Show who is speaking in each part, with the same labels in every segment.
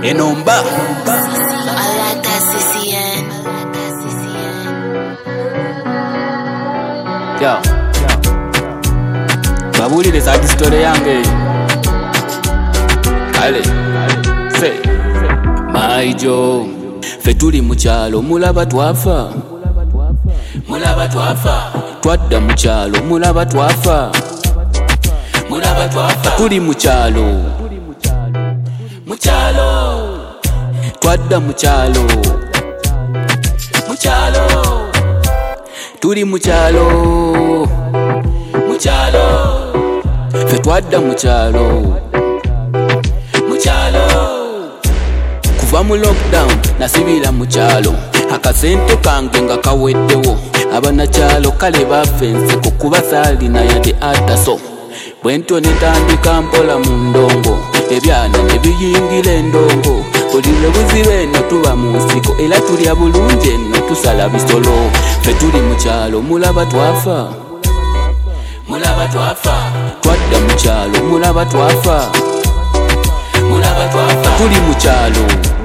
Speaker 1: Enomba
Speaker 2: Alata CCN.
Speaker 1: Yo babulire sadi story yange kale se maijo fe tuli mu kyalo mulaba twafa twadda mu kyalo mulaba twafa tuli mu kyalo twadda mu kyalo tuli mu kyalo fe twadda mu kyalo kuva mu lockdown nasibira mu kyalo akasente kange nga kaweddewo abanakyalo kale bafenseko kuba saalina yadde ataso bwentyo netandika mpola mu ndongo ebyana ne biyingira endongo buli lwe buzibe eno tuba mu nsiko era tulya bulungi eno tusala bisolo fe tuli mu kyalo mulaba twafa twadda mu kyalo mulaba twafa tuli mu kyalo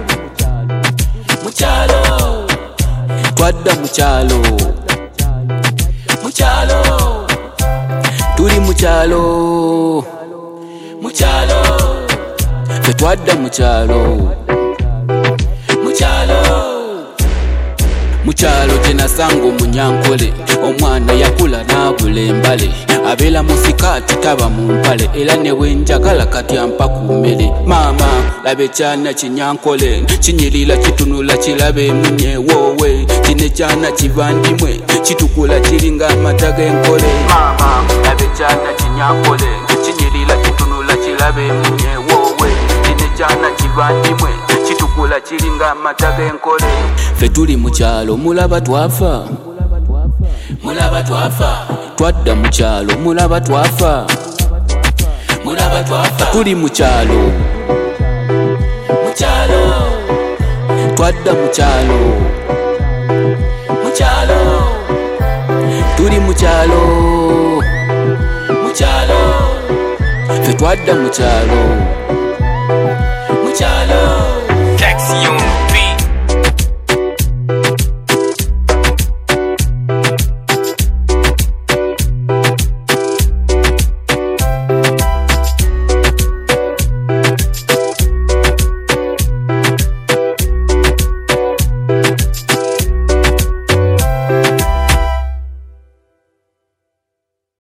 Speaker 1: twadda mu kyalo tuli mu kyalo fe twadda mu kyalo mukyalo gyenasanga omunyankole omwana yakula n'abula embale abeera mu sikaati taba mu mpale era ne bwenjagala kati ampa ku mmere maama laba ekyana kinyankole kinyirira kitunula kirabe emunyewoowe kino ekyana kivandimwe kitukula kiringa amata g'enkole maama laba ekyana kinyankole kinyirira kitunula kirabe emunyewoowe kino ekyana kivandimwe kitukula kiringa amata g'enkole fe tuli mu kyalo mulaba twafa twadda mu kyalo mulaba twafa tuli mu kyalo twadda mu kyalo tuli mu kyalo fe twadda mu kyalo